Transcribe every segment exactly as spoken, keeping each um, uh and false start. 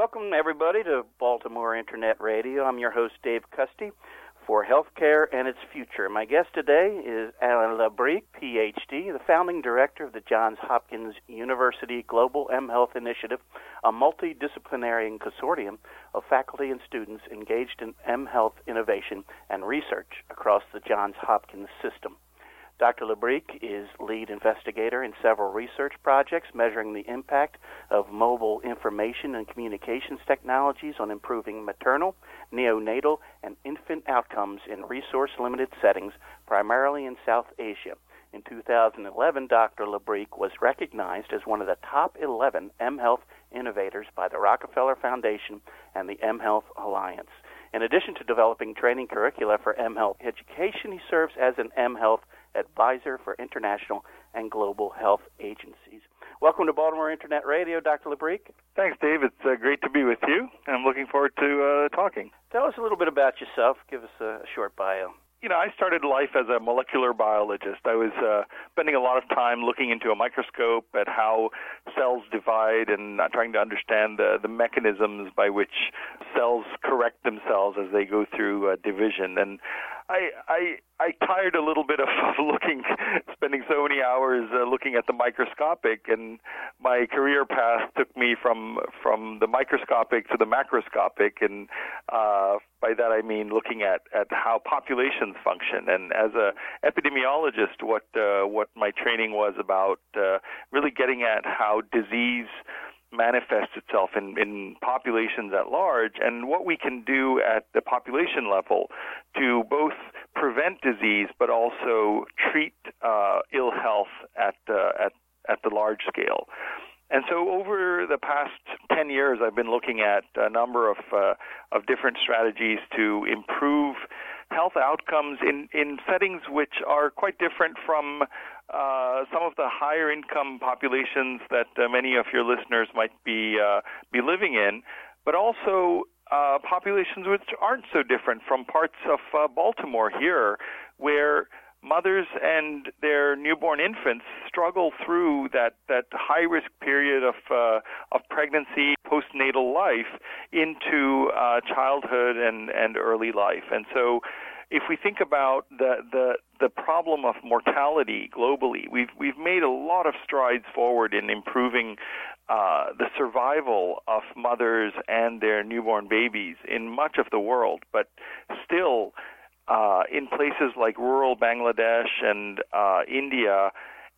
Welcome, everybody, to Baltimore Internet Radio. I'm your host, Dave Custy, for Healthcare and Its Future. My guest today is Alain Labreque, P H D, the founding director of the Johns Hopkins University Global mHealth Initiative, a multidisciplinary consortium of faculty and students engaged in mHealth innovation and research across the Johns Hopkins system. Doctor Labreque is lead investigator in several research projects measuring the impact of mobile information and communications technologies on improving maternal, neonatal, and infant outcomes in resource-limited settings, primarily in South Asia. In two thousand eleven, Doctor Labreque was recognized as one of the top eleven mHealth innovators by the Rockefeller Foundation and the mHealth Alliance. In addition to developing training curricula for mHealth education, he serves as an mHealth advisor for international and global health agencies. Welcome to Baltimore Internet Radio, Doctor Labreque. Thanks, Dave. It's uh, great to be with you. I'm looking forward to uh, talking. Tell us a little bit about yourself. Give us a short bio. You know, I started life as a molecular biologist. I was uh, spending a lot of time looking into a microscope at how cells divide and uh, trying to understand the, the mechanisms by which cells correct themselves as they go through uh, division. And I, I I tired a little bit of, of looking, spending so many hours uh, looking at the microscopic, and my career path took me from from the microscopic to the macroscopic, and uh, by that I mean looking at, at how populations function. And as a epidemiologist, what uh, what my training was about, uh, really getting at how disease manifests itself in, in populations at large, and what we can do at the population level to both prevent disease but also treat uh, ill health at, uh, at at the large scale. And so over the past ten years, I've been looking at a number of uh, of different strategies to improve health outcomes in, in settings which are quite different from uh, some of the higher income populations that uh, many of your listeners might be uh, be living in, but also uh, populations which aren't so different from parts of uh, Baltimore here, where mothers and their newborn infants struggle through that, that high-risk period of uh, of pregnancy, postnatal life, into uh, childhood and, and early life. And so if we think about the, the the problem of mortality globally, we've we've made a lot of strides forward in improving uh, the survival of mothers and their newborn babies in much of the world, but still Uh, in places like rural Bangladesh and uh, India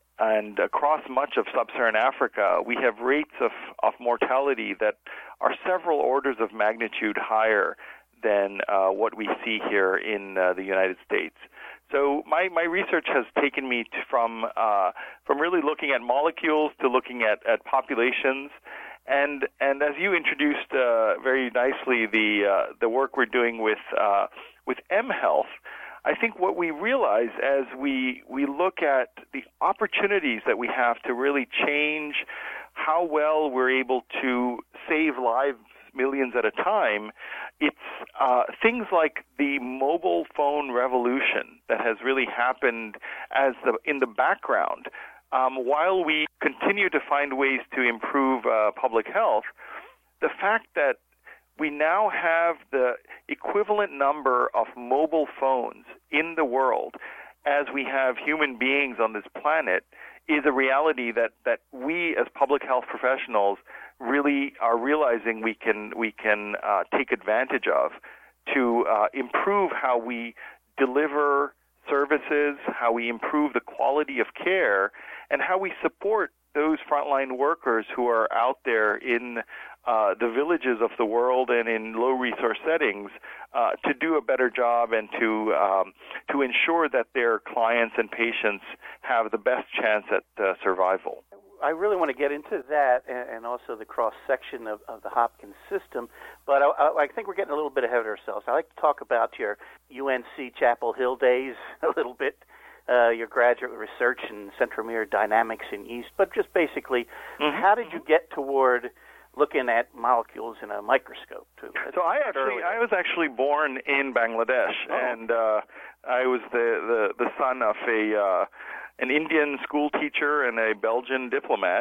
and across much of sub-Saharan Africa, we have rates of, of mortality that are several orders of magnitude higher than uh, what we see here in uh, the United States. So my, my research has taken me to, from uh, from really looking at molecules to looking at, at populations. And and as you introduced uh, very nicely the uh, the work we're doing with uh, with mHealth, I think what we realize as we we look at the opportunities that we have to really change how well we're able to save lives millions at a time, it's uh, things like the mobile phone revolution that has really happened as the in the background. Um, while we continue to find ways to improve uh, public health, the fact that we now have the equivalent number of mobile phones in the world as we have human beings on this planet is a reality that, that we as public health professionals really are realizing we can we can uh, take advantage of to uh, improve how we deliver services, how we improve the quality of care, and how we support those frontline workers who are out there in uh, the villages of the world and in low-resource settings uh, to do a better job and to um, to ensure that their clients and patients have the best chance at uh, survival. I really want to get into that and also the cross-section of, of the Hopkins system, but I, I think we're getting a little bit ahead of ourselves. I'd like to talk about your U N C Chapel Hill days a little bit, uh, your graduate research in centromere dynamics in yeast, but just basically, mm-hmm. how did you get toward looking at molecules in a microscope? Too? So I actually, I was actually born in Bangladesh, oh. and uh, I was the, the, the son of a... Uh, an Indian school teacher and a Belgian diplomat,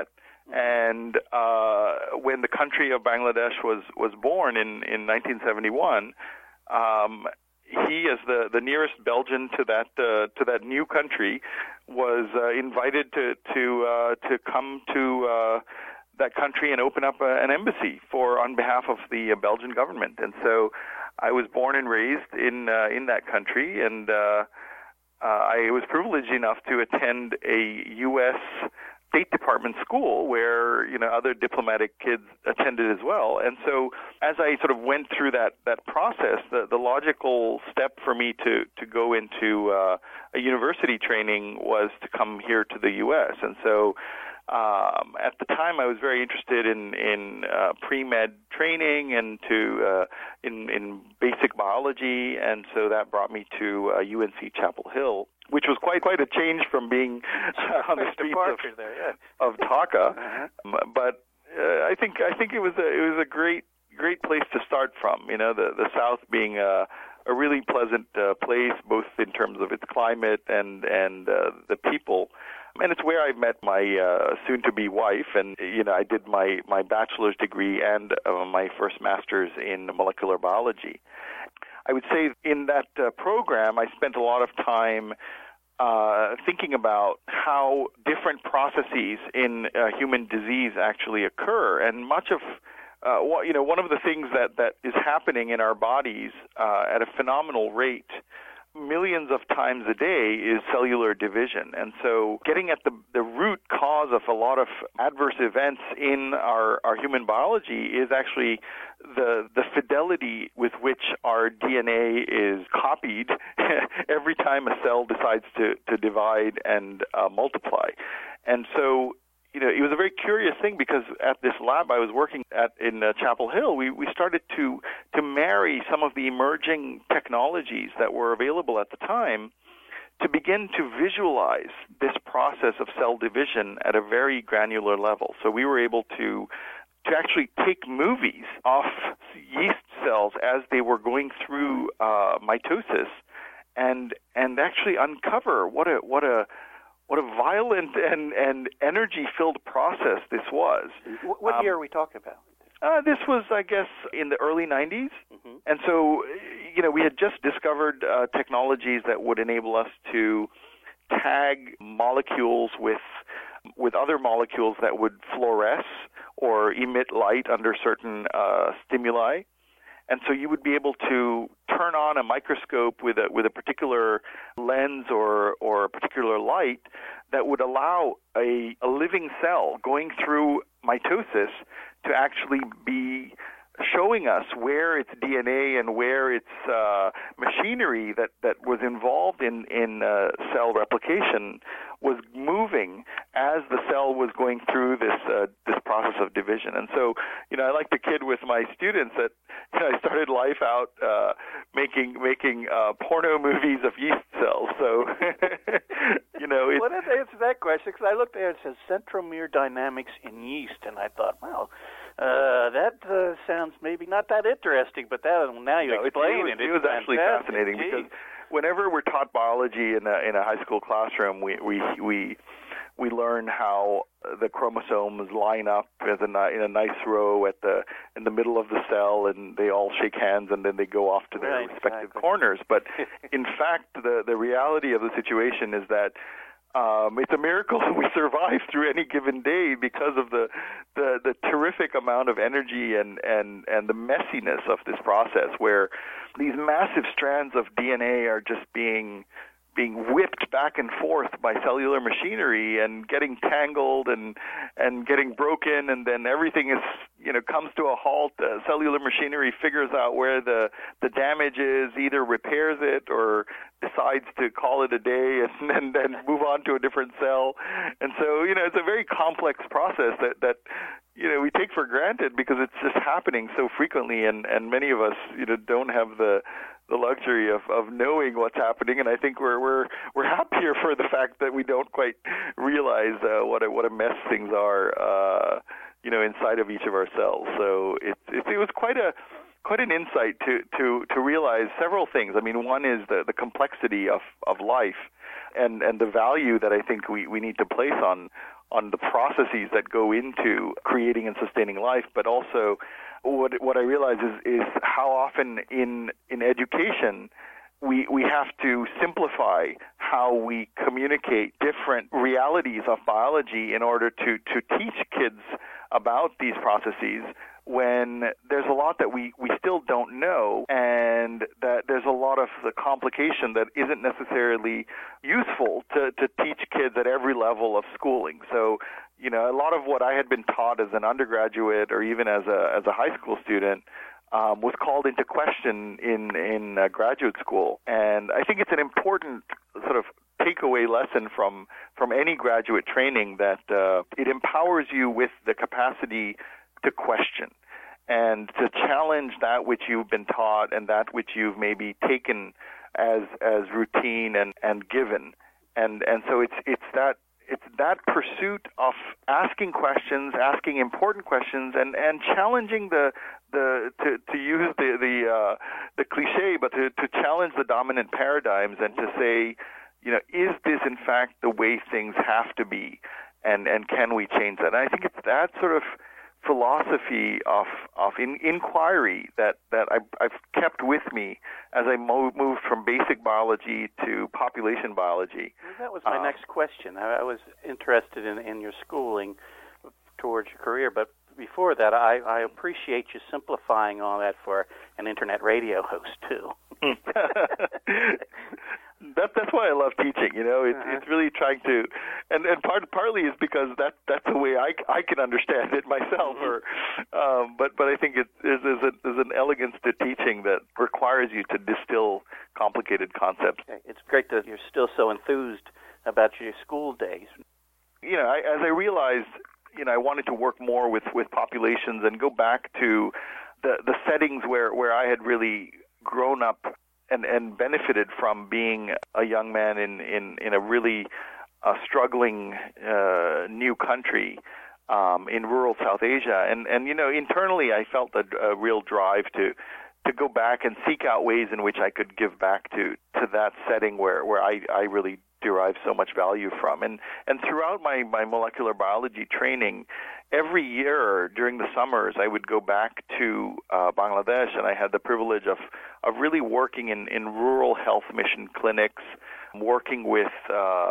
And uh, when the country of Bangladesh was, was born in, in nineteen seventy-one, um, he, as the, the nearest Belgian to that uh, to that new country, was uh, invited to to uh, to come to uh, that country and open up a, an embassy for on behalf of the Belgian government. And so, I was born and raised in uh, in that country, and uh, uh, I was privileged enough to attend a U S State Department school where, you know, other diplomatic kids attended as well. And so as I sort of went through that, that process, the, the logical step for me to, to go into uh, a university training was to come here to the U S. And so um, at the time I was very interested in, in uh, pre-med training and to uh, in, in basic biology, and so that brought me to uh, U N C Chapel Hill, which was quite quite a change from being uh, on the streets of, there, yeah. of Dhaka. Uh-huh. But uh, I think I think it was a it was a great great place to start from. You know, the the South being a a really pleasant uh, place, both in terms of its climate and and uh, the people. And it's where I met my uh, soon-to-be wife, and you know I did my my bachelor's degree and uh, my first master's in molecular biology. I would say in that uh, program, I spent a lot of time uh, thinking about how different processes in uh, human disease actually occur, and much of uh, what, you know, one of the things that, that is happening in our bodies uh, at a phenomenal rate, millions of times a day, is cellular division. And so getting at the, the root cause of a lot of adverse events in our, our human biology is actually the the fidelity with which our D N A is copied every time a cell decides to, to divide and uh, multiply. And so, you know, it was a very curious thing because at this lab I was working at in uh, Chapel Hill, we, we started to to marry some of the emerging technologies that were available at the time to begin to visualize this process of cell division at a very granular level. So we were able to to actually take movies of yeast cells as they were going through uh, mitosis and and actually uncover what a what a What a violent and, and energy-filled process this was. What um, year are we talking about? Uh, this was, I guess, in the early nineties. Mm-hmm. And so, you know, we had just discovered uh, technologies that would enable us to tag molecules with with other molecules that would fluoresce or emit light under certain uh, stimuli. And so you would be able to turn on a microscope with a with a particular lens or or a particular light that would allow a, a living cell going through mitosis to actually be showing us where its D N A and where its uh, machinery that, that was involved in, in uh, cell replication was moving as the cell was going through this uh, this process of division. And so, you know, I like to kid with my students that, you know, I started life out uh, making making uh, porno movies of yeast cells. So, you know, it's... Well, let's answer that question, because I looked there and it says centromere dynamics in yeast, and I thought, wow, uh, that uh, sounds maybe not that interesting, but that now you no, explain it. It, it was, it was actually fascinating. Geez. Because whenever we're taught biology in a in a high school classroom, we we we we learn how the chromosomes line up as a, in a nice row at the in the middle of the cell, and they all shake hands, and then they go off to their right, respective exactly. corners. But in fact, the the reality of the situation is that Um, it's a miracle that we survive through any given day because of the, the, the terrific amount of energy and, and, and the messiness of this process, where these massive strands of D N A are just being being whipped back and forth by cellular machinery and getting tangled and and getting broken, and then everything is you know comes to a halt. Uh, cellular machinery figures out where the the damage is, either repairs it or decides to call it a day and then then move on to a different cell. And so you know it's a very complex process that that you know we take for granted because it's just happening so frequently, and and many of us you know don't have the the luxury of, of knowing what's happening, and I think we're we're we're happier for the fact that we don't quite realize uh, what a, what a mess things are, uh, you know, inside of each of our cells. So it it, it was quite a quite an insight to, to, to realize several things. I mean, one is the, the complexity of, of life, and, and the value that I think we, we need to place on on the processes that go into creating and sustaining life, but also what what I realize is, is how often in in education we we have to simplify how we communicate different realities of biology in order to, to teach kids about these processes, when there's a lot that we, we still don't know, and that there's a lot of the complication that isn't necessarily useful to, to teach kids at every level of schooling. So, you know, a lot of what I had been taught as an undergraduate or even as a as a high school student um, was called into question in, in uh, graduate school. And I think it's an important sort of takeaway lesson from, from any graduate training that uh, it empowers you with the capacity to question and to challenge that which you've been taught and that which you've maybe taken as as routine and, and given. And and so it's it's that it's that pursuit of asking questions, asking important questions, and, and challenging the the to, to use the the uh, the cliche, but to, to challenge the dominant paradigms and to say, you know, is this in fact the way things have to be, and and can we change that? And I think it's that sort of philosophy of of in, inquiry that that I, I've kept with me as I mo- moved from basic biology to population biology. Well, that was my uh, next question. I, I was interested in, in your schooling towards your career, but before that, I, I appreciate you simplifying all that for an internet radio host too. That, that's why I love teaching. You know, it's uh-huh. it's really trying to, and, and part partly is because that that's the way I, I can understand it myself. Mm-hmm. Or, um, but but I think it is there's, a, there's an elegance to teaching that requires you to distill complicated concepts. It's great that you're still so enthused about your school days. You know, I, as I realized, you know, I wanted to work more with, with populations and go back to the the settings where, where I had really grown up and, and benefited from being a young man in, in, in a really uh, struggling uh, new country um, in rural South Asia. And, and, you know, internally I felt a, a real drive to to go back and seek out ways in which I could give back to, to that setting where, where I, I really derive so much value from. And and throughout my, my molecular biology training, every year during the summers, I would go back to uh, Bangladesh, and I had the privilege of, of really working in, in rural health mission clinics, working with uh,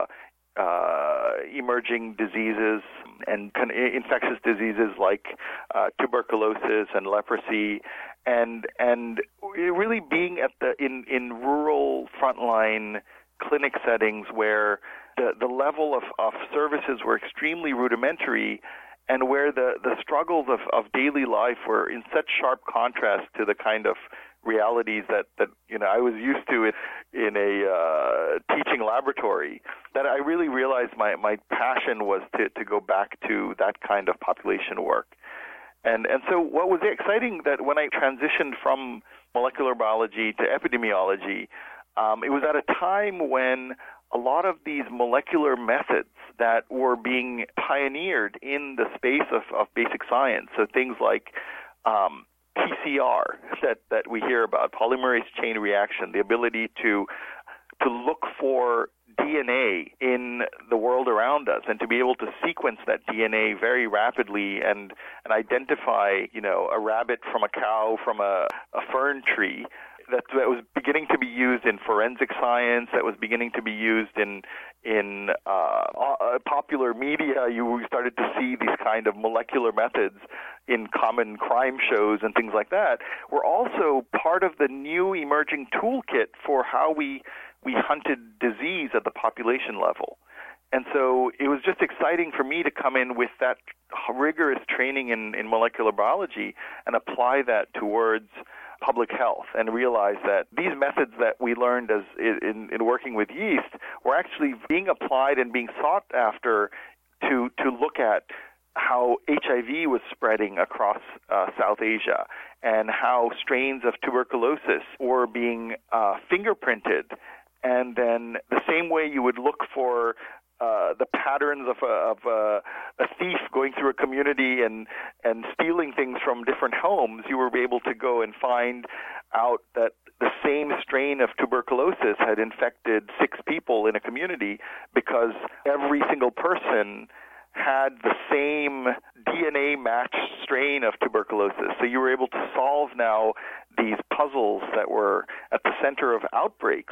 uh, emerging diseases and con- infectious diseases like uh, tuberculosis and leprosy, and and really being at the in, in rural frontline clinic settings where the, the level of, of services were extremely rudimentary, and where the, the struggles of, of daily life were in such sharp contrast to the kind of realities that, that you know I was used to in, in a uh, teaching laboratory, that I really realized my, my passion was to, to go back to that kind of population work. And and so what was exciting that when I transitioned from molecular biology to epidemiology, Um, it was at a time when a lot of these molecular methods that were being pioneered in the space of, of basic science, so things like um, P C R that, that we hear about, polymerase chain reaction, the ability to to look for D N A in the world around us and to be able to sequence that D N A very rapidly and, and identify, you know, a rabbit from a cow from a, a fern tree. That, that was beginning to be used in forensic science, that was beginning to be used in in uh, popular media. You started to see these kind of molecular methods in common crime shows and things like that, were also part of the new emerging toolkit for how we, we hunted disease at the population level. And so it was just exciting for me to come in with that rigorous training in, in molecular biology and apply that towards public health, and realize that these methods that we learned as in, in working with yeast were actually being applied and being sought after to to look at how H I V was spreading across uh, South Asia, and how strains of tuberculosis were being uh, fingerprinted, and then the same way you would look for Uh, the patterns of, a, of a, a thief going through a community and, and stealing things from different homes, you were able to go and find out that the same strain of tuberculosis had infected six people in a community because every single person had the same D N A matched strain of tuberculosis. So you were able to solve now these puzzles that were at the center of outbreaks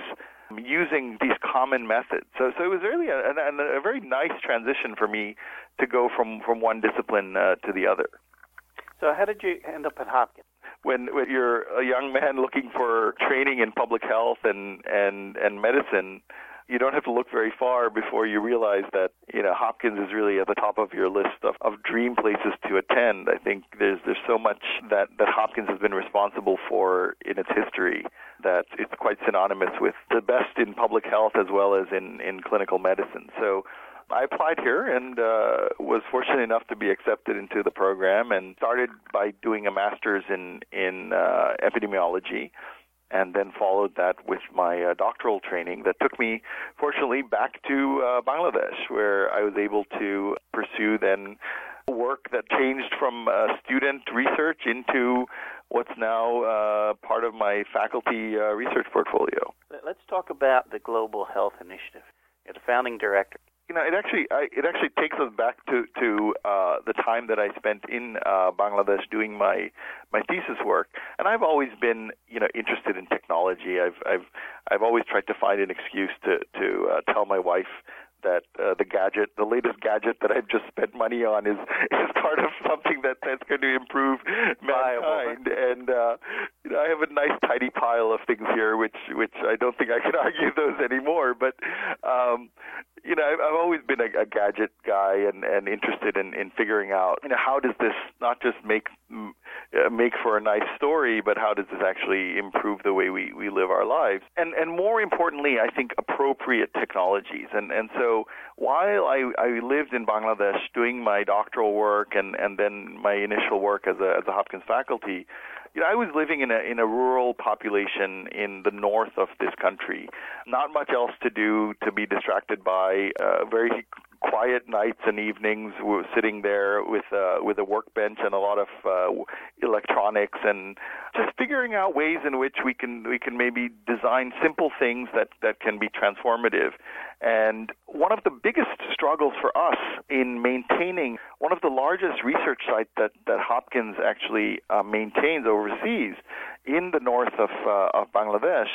using these common methods. So, so it was really a, a, a very nice transition for me to go from, from one discipline uh, to the other. So how did you end up at Hopkins? When, when you're a young man looking for training in public health and, and, and medicine, you don't have to look very far before you realize that, you know, Hopkins is really at the top of your list of, of dream places to attend. I think there's there's so much that, that Hopkins has been responsible for in its history that it's quite synonymous with the best in public health as well as in, in clinical medicine. So I applied here and uh, was fortunate enough to be accepted into the program and started by doing a master's in, in uh, epidemiology, and then followed that with my uh, doctoral training that took me, fortunately, back to uh, Bangladesh, where I was able to pursue then work that changed from uh, student research into what's now uh, part of my faculty uh, research portfolio. Let's talk about the Global Health Initiative. You're the founding director. You know, it actually I, it actually takes us back to to uh, the time that I spent in uh, Bangladesh doing my my thesis work, and I've always been you know interested in technology. I've I've I've always tried to find an excuse to to uh, tell my wife that uh, the gadget, the latest gadget that I've just spent money on, is is part of something that, that's going to improve mankind. And uh, you know, I have a nice tidy pile of things here, which which I don't think I can argue those anymore. But um, you know, I've, I've always been a, a gadget guy and, and interested in, in figuring out, you know, how does this not just make uh, make for a nice story, but how does this actually improve the way we, we live our lives? And and more importantly, I think appropriate technologies. And and so while I, I lived in Bangladesh doing my doctoral work and, and then my initial work as a as a Hopkins faculty, you know, I was living in a in a rural population in the north of this country. Not much else to do, to be distracted by. Uh, very quiet nights and evenings. We were sitting there with uh, with a workbench and a lot of uh, electronics, and just figuring out ways in which we can we can maybe design simple things that, that can be transformative. And one of the biggest struggles for us in maintaining one of the largest research sites that, that Hopkins actually uh, maintains overseas in the north of, uh, of Bangladesh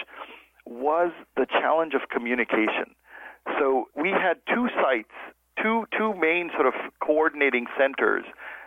was the challenge of communication. So we had two sites, two two main sort of coordinating centers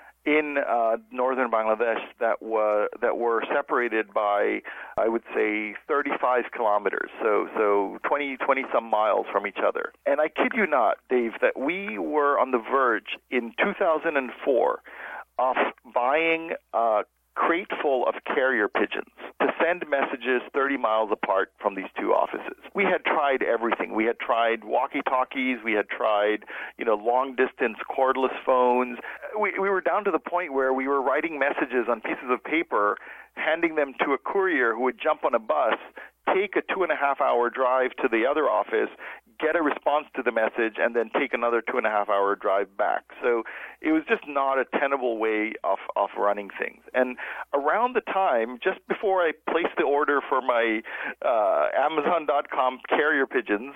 in uh, northern Bangladesh that were that were separated by, I would say, thirty-five kilometers, so so twenty, twenty some miles from each other. And I kid you not, Dave, that we were on the verge in two thousand four of buying a crate full of carrier pigeons to send messages thirty miles apart from these two offices. We had tried everything. We had tried walkie-talkies. We had tried, you know, long-distance cordless phones. We, we were down to the point where we were writing messages on pieces of paper, handing them to a courier who would jump on a bus, take a two-and-a-half-hour drive to the other office, get a response to the message, and then take another two-and-a-half-hour drive back. So it was just not a tenable way of, of running things. And around the time, just before I placed the order for my uh, Amazon dot com carrier pigeons,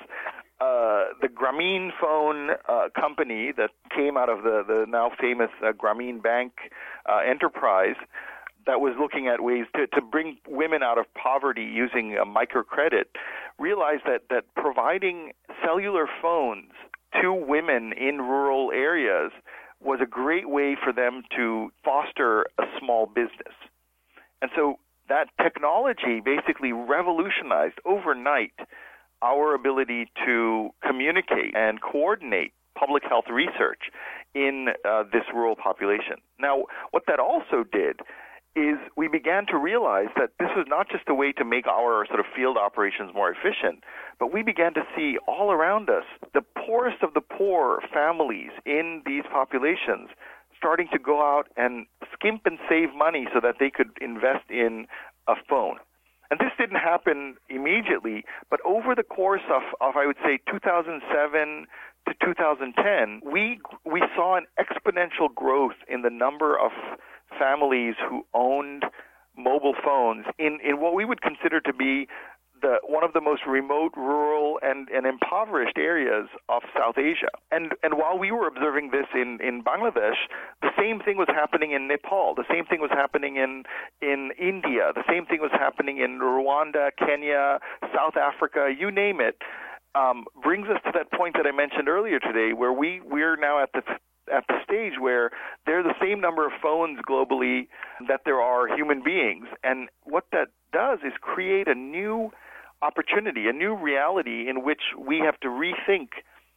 uh, the Grameen phone uh, company that came out of the, the now famous uh, Grameen Bank uh, enterprise that was looking at ways to, to bring women out of poverty using a microcredit, realized that, that providing cellular phones to women in rural areas was a great way for them to foster a small business. And so that technology basically revolutionized overnight our ability to communicate and coordinate public health research in uh, this rural population. Now, what that also did is we began to realize that this was not just a way to make our sort of field operations more efficient, but we began to see all around us the poorest of the poor families in these populations starting to go out and skimp and save money so that they could invest in a phone. And this didn't happen immediately, but over the course of, of I would say, two thousand seven to two thousand ten, we we saw an exponential growth in the number of families who owned mobile phones in, in what we would consider to be the one of the most remote, rural, and, and impoverished areas of South Asia. And and while we were observing this in, in Bangladesh, the same thing was happening in Nepal. The same thing was happening in in India. The same thing was happening in Rwanda, Kenya, South Africa, you name it. Um, brings us to that point that I mentioned earlier today, where we we're now at the at the stage where there are the same number of phones globally that there are human beings. And what that does is create a new opportunity, a new reality in which we have to rethink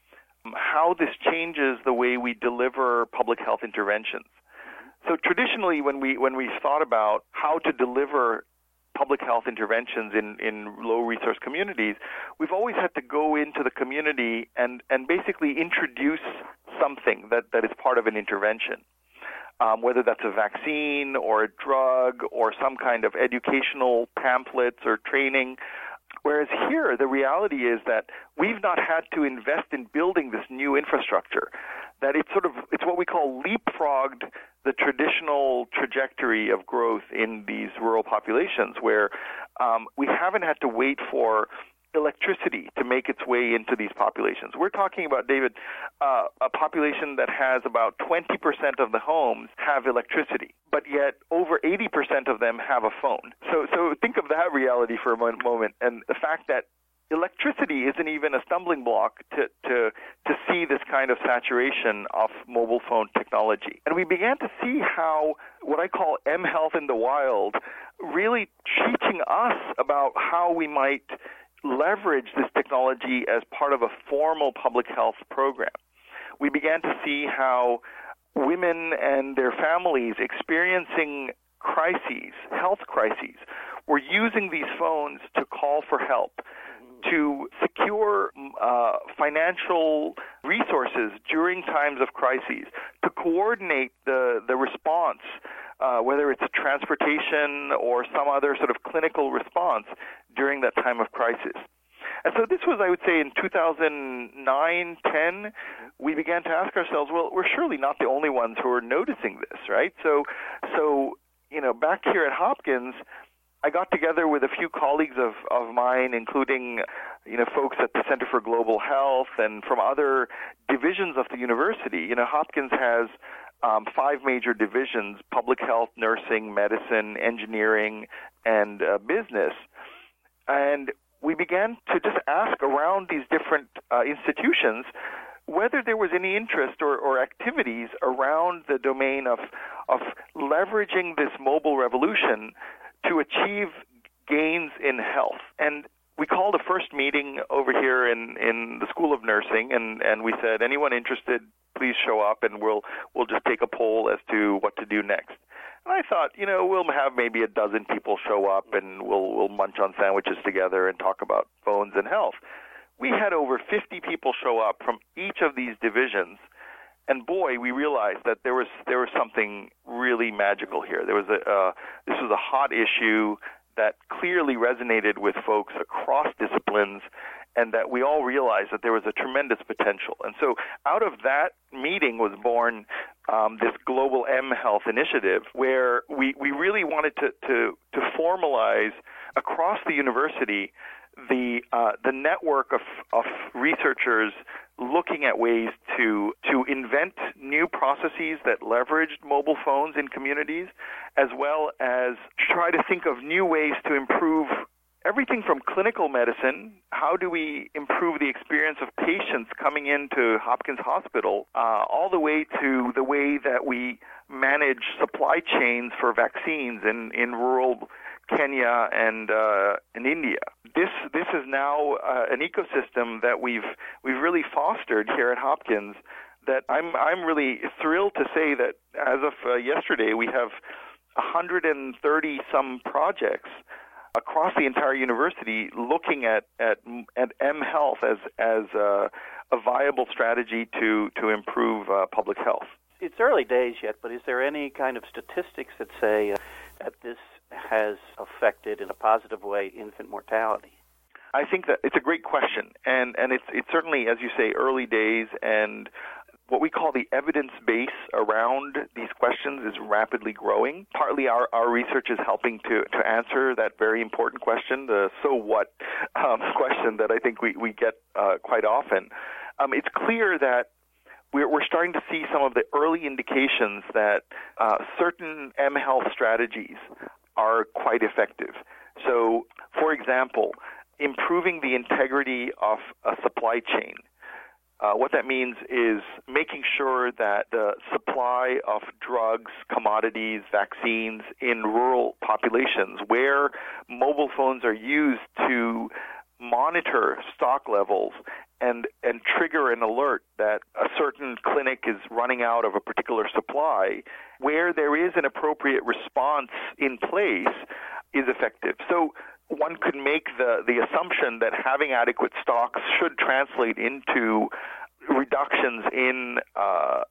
how this changes the way we deliver public health interventions. So traditionally, when we when we've thought about how to deliver public health interventions in, in low-resource communities, we've always had to go into the community and, and basically introduce something that, that is part of an intervention, um, whether that's a vaccine or a drug or some kind of educational pamphlets or training. Whereas here, the reality is that we've not had to invest in building this new infrastructure, that it's sort of, it's what we call leapfrogged the traditional trajectory of growth in these rural populations, where um, we haven't had to wait for electricity to make its way into these populations. We're talking about, David, uh, a population that has about twenty percent of the homes have electricity, but yet over eighty percent of them have a phone. So, so think of that reality for a moment, and the fact that electricity isn't even a stumbling block to, to, to see this kind of saturation of mobile phone technology. And we began to see how what I call mHealth in the wild really teaching us about how we might leverage this technology as part of a formal public health program. We began to see how women and their families experiencing crises, health crises, were using these phones to call for help, to secure uh, financial resources during times of crises, to coordinate the, the response, uh, whether it's transportation or some other sort of clinical response during that time of crisis. And so this was, I would say, in two thousand nine, ten, we began to ask ourselves, well, we're surely not the only ones who are noticing this, right? So, so you know, back here at Hopkins, I got together with a few colleagues of, of mine, including, you know, folks at the Center for Global Health and from other divisions of the university. You know, Hopkins has um, five major divisions: public health, nursing, medicine, engineering, and uh, business. And we began to just ask around these different uh, institutions whether there was any interest or, or activities around the domain of of leveraging this mobile revolution to achieve gains in health. And we called a first meeting over here in, in the School of Nursing, and, and we said, anyone interested, please show up, and we'll we'll just take a poll as to what to do next. And I thought, you know, we'll have maybe a dozen people show up, and we'll we'll munch on sandwiches together and talk about phones and health. We had over fifty people show up from each of these divisions. And boy, we realized that there was there was something really magical here. There was a uh, this was a hot issue that clearly resonated with folks across disciplines, and that we all realized that there was a tremendous potential. And so, out of that meeting was born um, this global mHealth initiative, where we, we really wanted to, to to formalize across the university the uh, the network of of researchers looking at ways to to invent new processes that leveraged mobile phones in communities, as well as try to think of new ways to improve everything from clinical medicine. How do we improve the experience of patients coming into Hopkins Hospital, uh, all the way to the way that we manage supply chains for vaccines in, in rural Kenya and uh, in India. This this is now uh, an ecosystem that we've we've really fostered here at Hopkins. That I'm I'm really thrilled to say that as of uh, yesterday we have one hundred thirty some projects across the entire university looking at at, at mHealth as as a, a viable strategy to to improve uh, public health. It's early days yet, but is there any kind of statistics that say uh, that this has affected in a positive way infant mortality? I think that it's a great question, and, and it's it's certainly, as you say, early days, and what we call the evidence base around these questions is rapidly growing. Partly our, our research is helping to, to answer that very important question, the so what um, question that I think we, we get uh, quite often. Um, it's clear that we're, we're starting to see some of the early indications that uh, certain mHealth strategies are quite effective. So, for example, improving the integrity of a supply chain. Uh, what that means is making sure that the supply of drugs, commodities, vaccines in rural populations where mobile phones are used to monitor stock levels and, and trigger an alert that a certain clinic is running out of a particular supply, where there is an appropriate response in place, is effective. So one could make the, the assumption that having adequate stocks should translate into reductions in uh,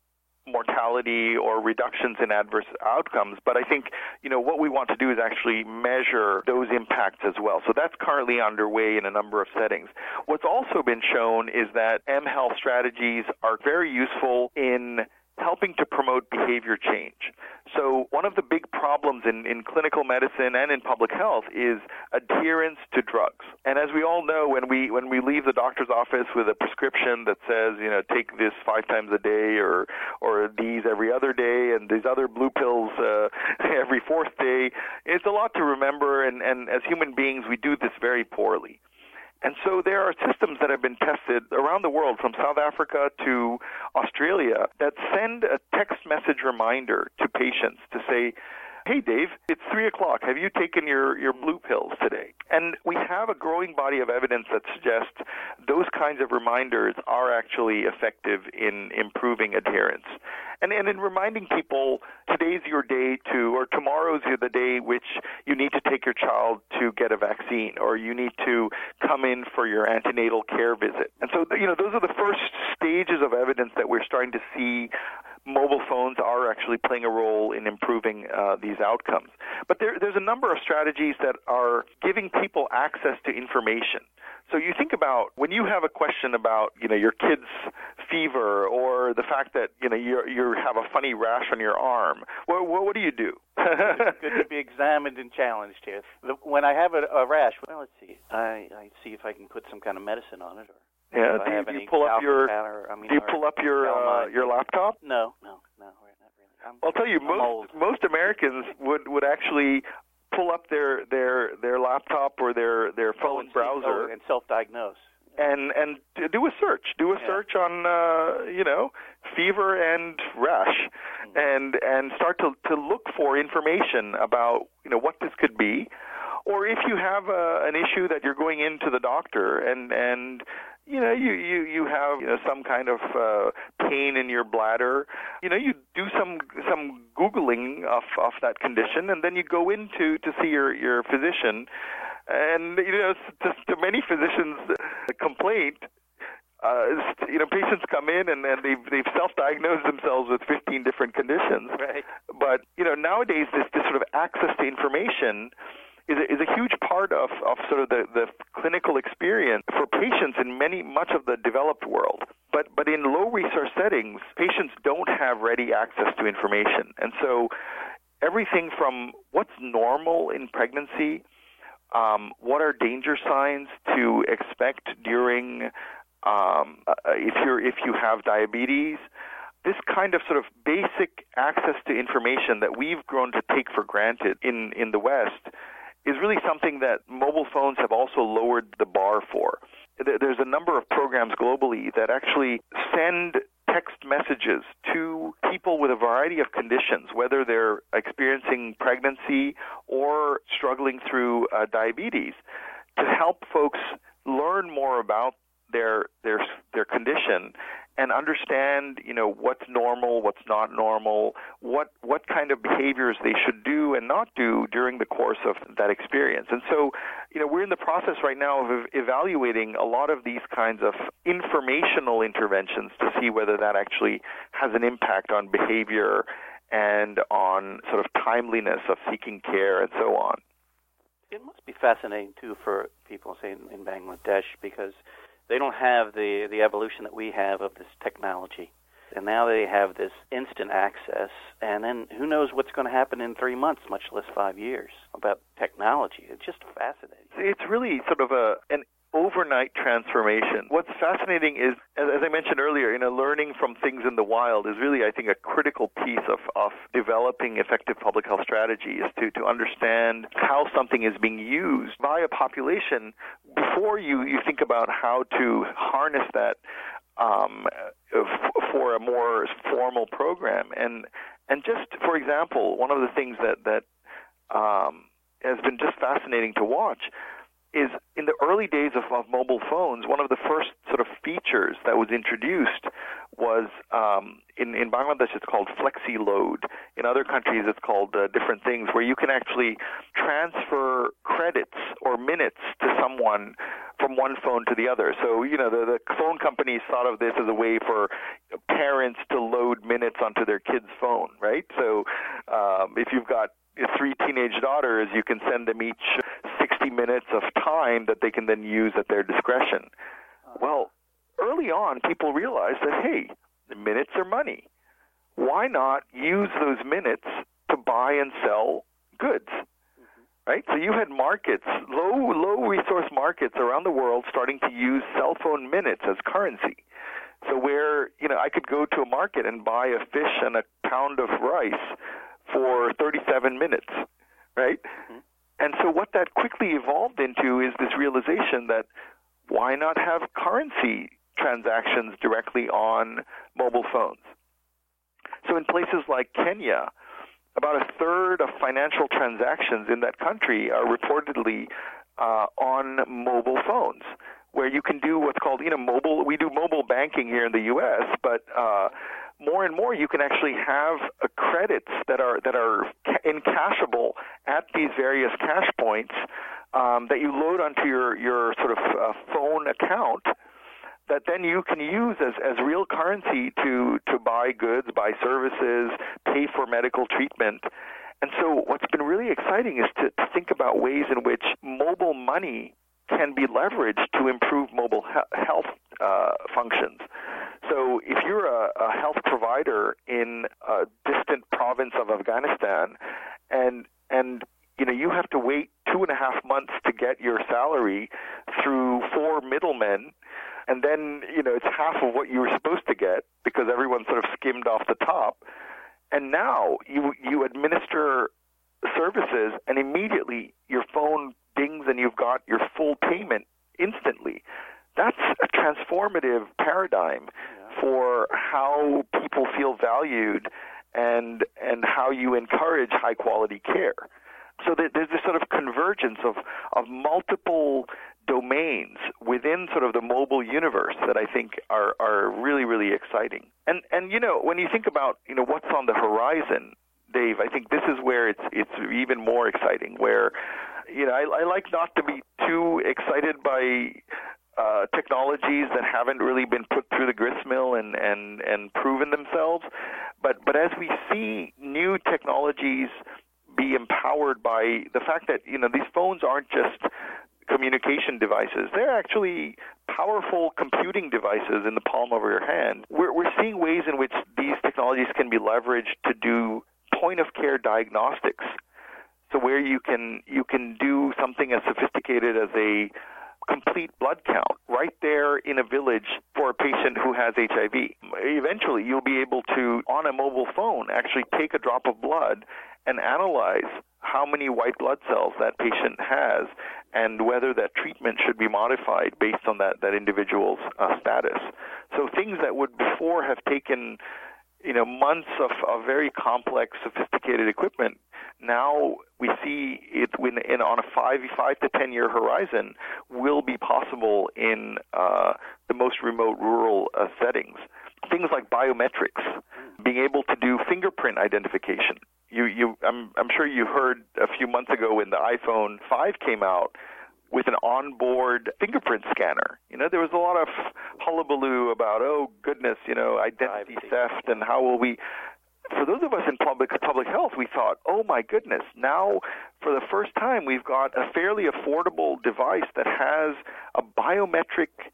mortality or reductions in adverse outcomes. But I think, you know, what we want to do is actually measure those impacts as well. So that's currently underway in a number of settings. What's also been shown is that mHealth strategies are very useful in helping to promote behavior change. So one of the big problems in, in clinical medicine and in public health is adherence to drugs. And as we all know, when we when we leave the doctor's office with a prescription that says, you know, take this five times a day or or these every other day and these other blue pills uh, every fourth day, it's a lot to remember, and, and as human beings, we do this very poorly. And so there are systems that have been tested around the world, from South Africa to Australia, that send a text message reminder to patients to say, hey, Dave, it's three o'clock. Have you taken your, your blue pills today? And we have a growing body of evidence that suggests those kinds of reminders are actually effective in improving adherence. And, and in reminding people, today's your day to, or tomorrow's the day which you need to take your child to get a vaccine, or you need to come in for your antenatal care visit. And so, you know, those are the first stages of evidence that we're starting to see mobile phones are actually playing a role in improving uh, these outcomes. But there, there's a number of strategies that are giving people access to information. So you think about when you have a question about, you know, your kid's fever, or the fact that, you know, you you have a funny rash on your arm. What what, what do you do? It's good to be examined and challenged here. The, when I have a, a rash, well, let's see. I, I see if I can put some kind of medicine on it, or yeah. Do you, do you pull up your or, I mean, Do you pull up your uh, your laptop? No, no, no, not really. I'm, I'll tell you, most old. most Americans would would actually pull up their, their, their laptop or their, their phone oh, browser and self-diagnose. And and do a search. Do a yeah. search on uh, you know fever and rash, mm-hmm. and and start to, to look for information about you know what this could be, or if you have a, an issue that you're going into the doctor and and you know you, you, you have you know some kind of uh, pain in your bladder, you know you do some some googling of of that condition, and then you go in to, to see your, your physician. And, you know, to, to many physicians' complaint, uh, you know, patients come in and, and they've, they've self-diagnosed themselves with fifteen different conditions. Right. But, you know, nowadays this, this sort of access to information is a, is a huge part of, of sort of the, the clinical experience for patients in many much of the developed world. But, but in low-resource settings, patients don't have ready access to information. And so everything from what's normal in pregnancy, Um, what are danger signs to expect during um, uh, if you're if you have diabetes? This kind of sort of basic access to information that we've grown to take for granted in, in the West is really something that mobile phones have also lowered the bar for. There's a number of programs globally that actually send text messages to people with a variety of conditions, whether they're experiencing pregnancy or struggling through uh, diabetes, to help folks learn more about their their their condition and understand, you know, what's normal, what's not normal, what what kind of behaviors they should do and not do during the course of that experience. And so, you know, we're in the process right now of evaluating a lot of these kinds of informational interventions to see whether that actually has an impact on behavior and on sort of timeliness of seeking care and so on. It must be fascinating, too, for people, say, in, in Bangladesh, because they don't have the, the evolution that we have of this technology. and now they have this instant access, and then who knows what's going to happen in three months, much less five years, about technology. It's just fascinating. It's really sort of a an overnight transformation. What's fascinating is, as, as I mentioned earlier, you know, learning from things in the wild is really, I think, a critical piece of, of developing effective public health strategy, is to, to understand how something is being used by a population before you, you think about how to harness that um, f- for a more formal program. And and just, for example, one of the things that, that um, has been just fascinating to watch is in the early days of, of mobile phones, one of the first sort of features that was introduced was, um, in, in Bangladesh, it's called Flexi Load. In other countries, it's called uh, different things, where you can actually transfer credits or minutes to someone from one phone to the other. So, you know, the, the phone companies thought of this as a way for parents to load minutes onto their kid's phone, right? So um, if you've got three teenage daughters, you can send them each sixty minutes of time that they can then use at their discretion. Well, early on, people realized that, hey, the minutes are money. Why not use those minutes to buy and sell goods? Mm-hmm. Right? So you had markets, low, low resource markets around the world starting to use cell phone minutes as currency. So where, you know, I could go to a market and buy a fish and a pound of rice for thirty-seven minutes, right? Mm-hmm. And so what that quickly evolved into is this realization that why not have currency transactions directly on mobile phones? So in places like Kenya, about a third of financial transactions in that country are reportedly uh, on mobile phones, where you can do what's called, you know, mobile. We do mobile banking here in the U S, but uh, more and more you can actually have uh, credits that are that are encashable at these various cash points um, that you load onto your your sort of uh, phone account, that then you can use as, as real currency to, to buy goods, buy services, pay for medical treatment. And so what's been really exciting is to, to think about ways in which mobile money can be leveraged to improve mobile he- health uh, functions. So if you're a, a health provider in a distant province of Afghanistan, and and you know you have to wait two and a half months to get your salary through four middlemen, and then you know it's half of what you were supposed to get because everyone sort of skimmed off the top, and now you you administer services, and immediately your phone dings and you've got your full payment instantly. That's a transformative paradigm yeah. for how people feel valued and and how you encourage high quality care. So there's this sort of convergence of, of multiple domains within sort of the mobile universe that I think are, are really, really exciting. And and you know, when you think about, you know, what's on the horizon, Dave, I think this is where it's it's even more exciting, where you know, I, I like not to be too excited by uh, technologies that haven't really been put through the gristmill and, and, and proven themselves. But but as we see new technologies be empowered by the fact that, you know, these phones aren't just communication devices. They're actually powerful computing devices in the palm of your hand. We're, we're seeing ways in which these technologies can be leveraged to do point-of-care diagnostics. So where you can you can do something as sophisticated as a complete blood count right there in a village for a patient who has H I V. Eventually, you'll be able to, on a mobile phone, actually take a drop of blood and analyze how many white blood cells that patient has and whether that treatment should be modified based on that, that individual's uh, status. So things that would before have taken you know, months of, of very complex, sophisticated equipment, now we see it when, in, on a five, five to ten year horizon will be possible in uh, the most remote rural uh, settings. Things like biometrics, being able to do fingerprint identification. You, you, I'm, I'm sure you heard a few months ago when the iPhone five came out, with an onboard fingerprint scanner. You know, there was a lot of hullabaloo about, oh, goodness, you know, identity theft and how will we... For those of us in public public health, we thought, oh, my goodness, now for the first time we've got a fairly affordable device that has a biometric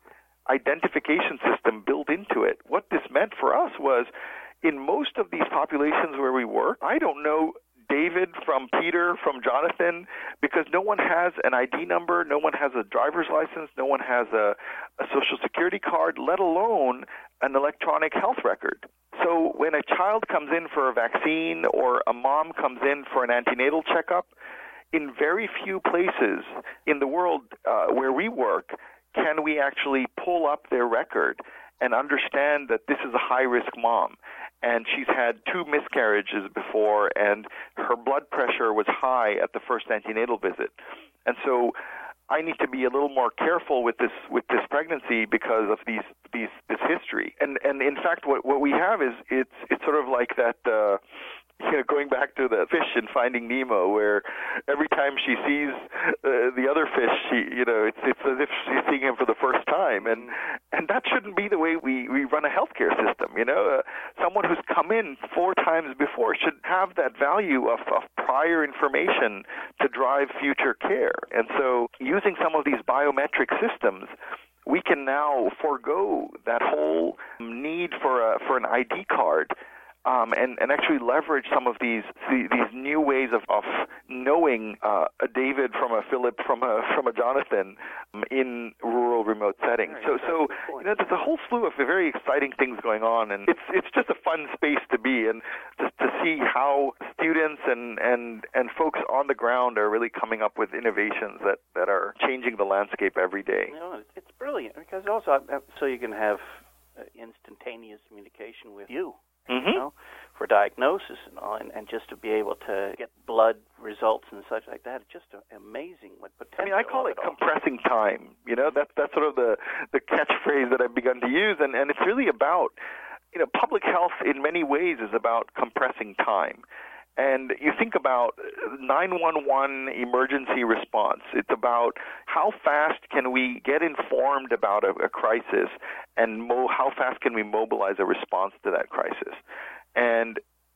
identification system built into it. What this meant for us was, in most of these populations where we work, I don't know David from Peter from Jonathan, because no one has an I D number, no one has a driver's license, no one has a, a social security card, let alone an electronic health record. So when a child comes in for a vaccine or a mom comes in for an antenatal checkup, in very few places in the world uh, where we work can we actually pull up their record and understand that this is a high-risk mom, and she's had two miscarriages before, and her blood pressure was high at the first antenatal visit. And so I need to be a little more careful with this with this pregnancy because of these these this history. And and in fact, what what we have is it's it's sort of like that. Uh, You know, going back to the fish in Finding Nemo, where every time she sees uh, the other fish, she, you know, it's it's as if she's seeing him for the first time, and and that shouldn't be the way we, we run a healthcare system. You know, uh, someone who's come in four times before should have that value of, of prior information to drive future care. And so, using some of these biometric systems, we can now forego that whole need for a for an I D card. Um, and, and actually leverage some of these these new ways of, of knowing uh, a David from a Philip from a from a Jonathan um, in rural remote settings. So so you know, there's a whole slew of very exciting things going on, and it's it's just a fun space to be and just to see how students and, and, and folks on the ground are really coming up with innovations that, that are changing the landscape every day. You know, it's brilliant because also so you can have uh, instantaneous communication with you. Mm-hmm. You know, for diagnosis and all, and, and just to be able to get blood results and such like that. It's just amazing what potential. I mean, I call it, it compressing time. You know, that's that's sort of the, the catchphrase that I've begun to use, and, and it's really about, you know, public health in many ways is about compressing time. And you think about nine one one emergency response. It's about how fast can we get informed about a, a crisis, and mo- how fast can we mobilize a response to that crisis. And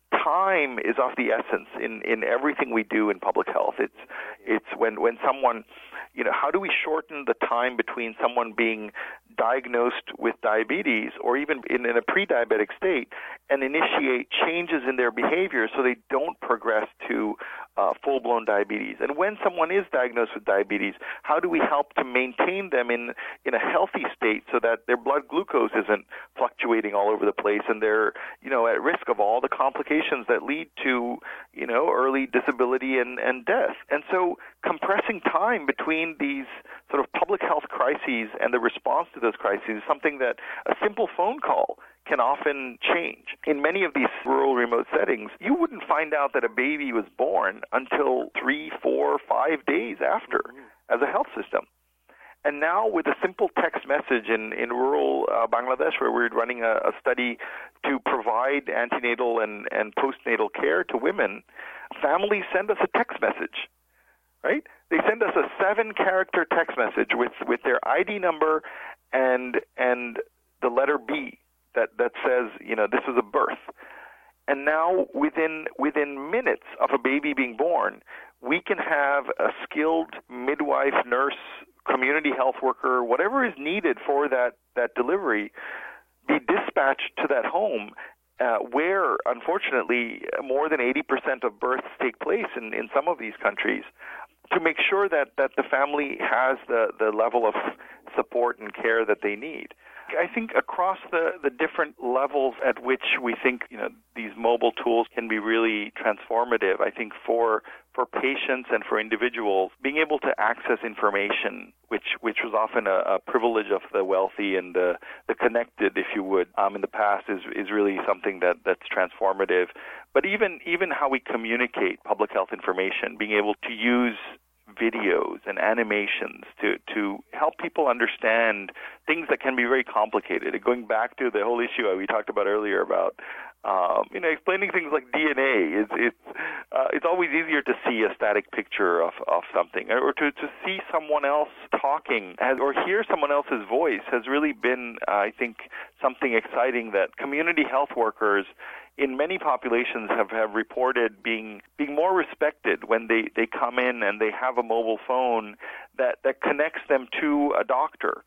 time is of the essence in, in everything we do in public health. It's it's when, when someone, you know, how do we shorten the time between someone being diagnosed with diabetes or even in, in a pre-diabetic state and initiate changes in their behavior so they don't progress to uh, full-blown diabetes. And when someone is diagnosed with diabetes, how do we help to maintain them in, in a healthy state so that their blood glucose isn't fluctuating all over the place and they're, you know, at risk of all the complications that lead to, you know, early disability and, and death. And so compressing time between these sort of public health crises and the response to those crises is something that a simple phone call can often change. In many of these rural remote settings, you wouldn't find out that a baby was born until three, four, five days after as a health system. And now with a simple text message in, in rural uh, Bangladesh, where we're running a, a study to provide antenatal and, and postnatal care to women, families send us a text message, right? They send us a seven-character text message with, with their I D number and and the letter B that, that says, you know, this is a birth. And now within within minutes of a baby being born, we can have a skilled midwife, nurse, community health worker, whatever is needed for that, that delivery, be dispatched to that home uh, where, unfortunately, more than eighty percent of births take place in, in some of these countries, to make sure that, that the family has the, the level of support and care that they need. I think across the, the different levels at which we think, you know, these mobile tools can be really transformative, I think for for patients and for individuals, being able to access information, which which was often a, a privilege of the wealthy and the, the connected, if you would, um, in the past, is is really something that, that's transformative. But even even how we communicate public health information, being able to use videos and animations to, to help people understand things that can be very complicated. Going back to the whole issue we talked about earlier about, um, you know, explaining things like D N A. It's it's uh, it's always easier to see a static picture of, of something, or to, to see someone else talking has, or hear someone else's voice has really been, uh, I think, something exciting that community health workers in many populations have, have reported being being more respected when they, they come in and they have a mobile phone that, that connects them to a doctor.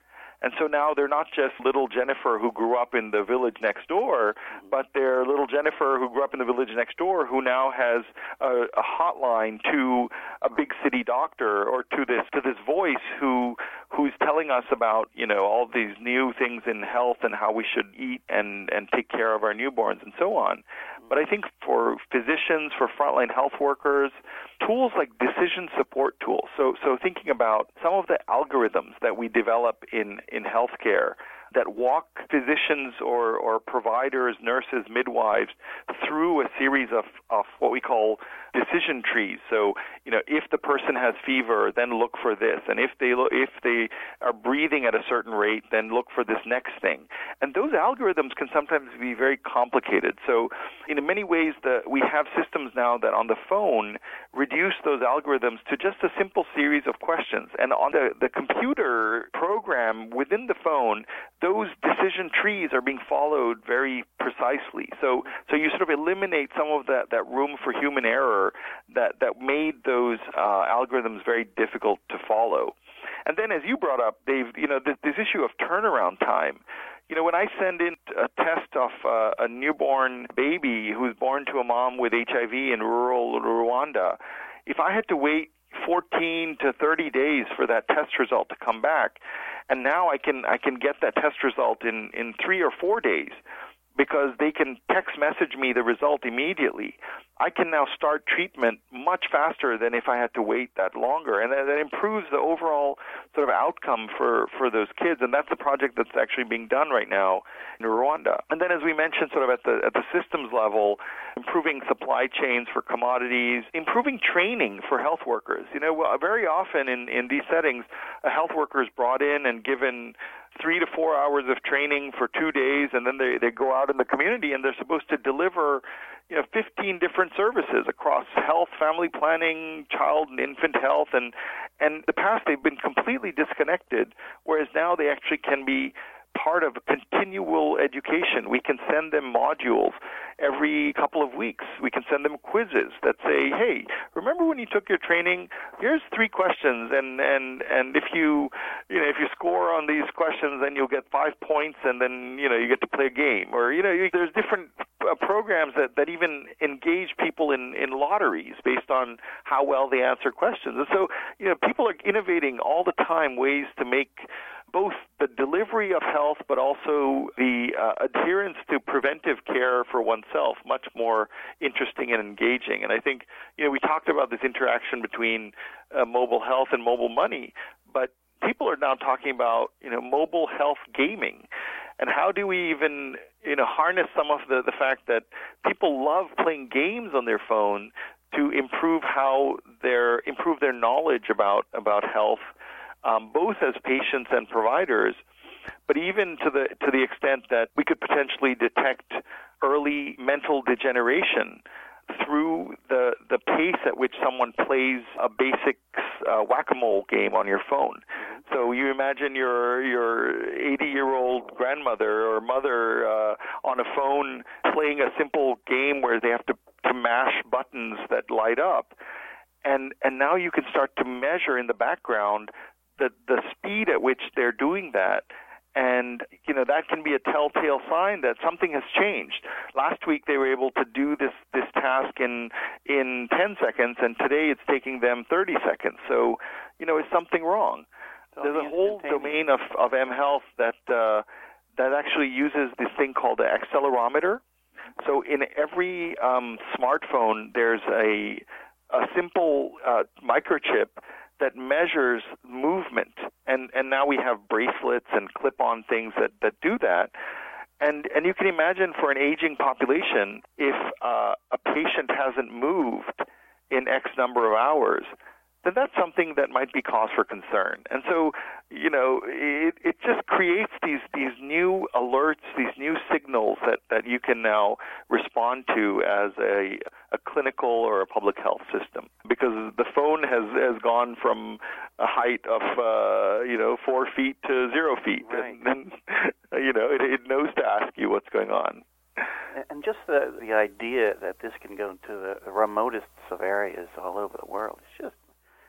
And so now they're not just little Jennifer who grew up in the village next door, but they're little Jennifer who grew up in the village next door who now has a, a hotline to a big city doctor or to this to this voice who who's telling us about, you know, all these new things in health and how we should eat and, and take care of our newborns and so on. But I think for physicians, for frontline health workers, tools like decision support tools, so so thinking about some of the algorithms that we develop in, in healthcare that walk physicians or, or providers, nurses, midwives through a series of, of what we call decision trees. So, you know, if the person has fever, then look for this. And if they lo- if they are breathing at a certain rate, then look for this next thing. And those algorithms can sometimes be very complicated. So in many ways, the, we have systems now that on the phone reduce those algorithms to just a simple series of questions. And on the, the computer program within the phone, those decision trees are being followed very precisely. So so you sort of eliminate some of that, that room for human error that, that made those uh, algorithms very difficult to follow. And then as you brought up, Dave, you know, this, this issue of turnaround time. You know, when I send in a test of uh, a newborn baby who's born to a mom with H I V in rural Rwanda, if I had to wait fourteen to thirty days for that test result to come back, and now I can I can get that test result in, in three or four days because they can text message me the result immediately. I can now start treatment much faster than if I had to wait that longer. And that, that improves the overall sort of outcome for, for those kids. And that's a project that's actually being done right now in Rwanda. And then as we mentioned sort of at the, at the systems level, improving supply chains for commodities, improving training for health workers. You know, very often in, in these settings, a health worker is brought in and given three to four hours of training for two days, and then they, they go out in the community and they're supposed to deliver, you know, fifteen different services across health, family planning, child and infant health, and and in the past they've been completely disconnected, whereas now they actually can be part of continual education. We can send them modules every couple of weeks. We can send them quizzes that say, hey, remember when you took your training? Here's three questions, and, and, and if you you know if you score on these questions, then you'll get five points, and then you know you get to play a game. Or you know you, there's different uh, programs that, that even engage people in, in lotteries based on how well they answer questions. And so you know people are innovating all the time ways to make both the delivery of health, but also the uh, adherence to preventive care for oneself much more interesting and engaging. And I think, you know, we talked about this interaction between uh, mobile health and mobile money, but people are now talking about, you know, mobile health gaming. And how do we even, you know, harness some of the, the fact that people love playing games on their phone to improve how their improve their knowledge about, about health, Um, both as patients and providers, but even to the to the extent that we could potentially detect early mental degeneration through the the pace at which someone plays a basic uh, whack-a-mole game on your phone. So you imagine your your eighty-year-old grandmother or mother uh, on a phone playing a simple game where they have to, to mash buttons that light up, and and now you can start to measure in the background the the speed at which they're doing that. And, you know, that can be a telltale sign that something has changed. Last week they were able to do this, this task in in ten seconds, and today it's taking them thirty seconds. So, you know, is something wrong? There's a whole domain of, of mHealth that uh, that actually uses this thing called the accelerometer. So in every um, smartphone, there's a, a simple uh, microchip that measures movement, and, and now we have bracelets and clip-on things that, that do that. And and you can imagine for an aging population, if uh, a patient hasn't moved in X number of hours, then that's something that might be cause for concern. And so, you know, it, it just creates these, these new alerts, these new signals that, that you can now respond to as a, a clinical or a public health system. Because the phone has, has gone from a height of, uh, you know, four feet to zero feet. Right. And, and, you know, it, it knows to ask you what's going on. And just the, the idea that this can go into the remotest of areas all over the world, it's just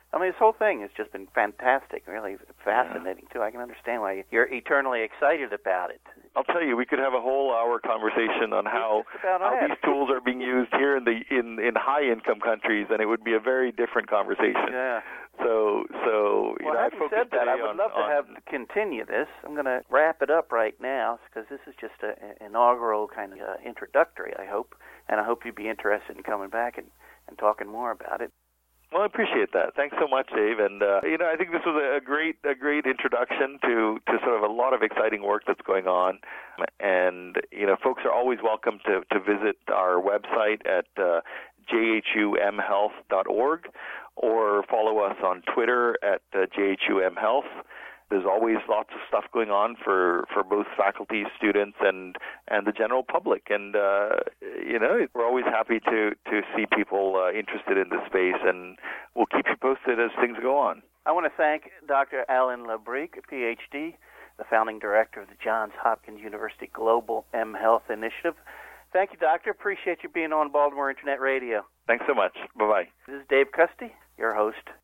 I mean, this whole thing has just been fantastic, really fascinating, yeah. too. I can understand why you're eternally excited about it. I'll tell you, we could have a whole hour conversation on how, how these tools are being used here in the in, in high-income countries, and it would be a very different conversation. Yeah. So, so you well, know, having I said that, I would on, love to on, have continue this. I'm going to wrap it up right now because this is just an inaugural kind of uh, introductory, I hope, and I hope you'd be interested in coming back and, and talking more about it. Well, I appreciate that. Thanks so much, Dave. And uh, you know, I think this was a great, a great introduction to, to sort of a lot of exciting work that's going on. And you know, folks are always welcome to, to visit our website at uh, j h u m health dot org or follow us on Twitter at uh, j h u m health. There's always lots of stuff going on for, for both faculty, students, and, and the general public. And, uh, you know, we're always happy to, to see people uh, interested in this space, and we'll keep you posted as things go on. I want to thank Doctor Alain Labreque, P H D, the founding director of the Johns Hopkins University Global M Health Initiative. Thank you, Doctor. Appreciate you being on Baltimore Internet Radio. Thanks so much. Bye-bye. This is Dave Custy, your host.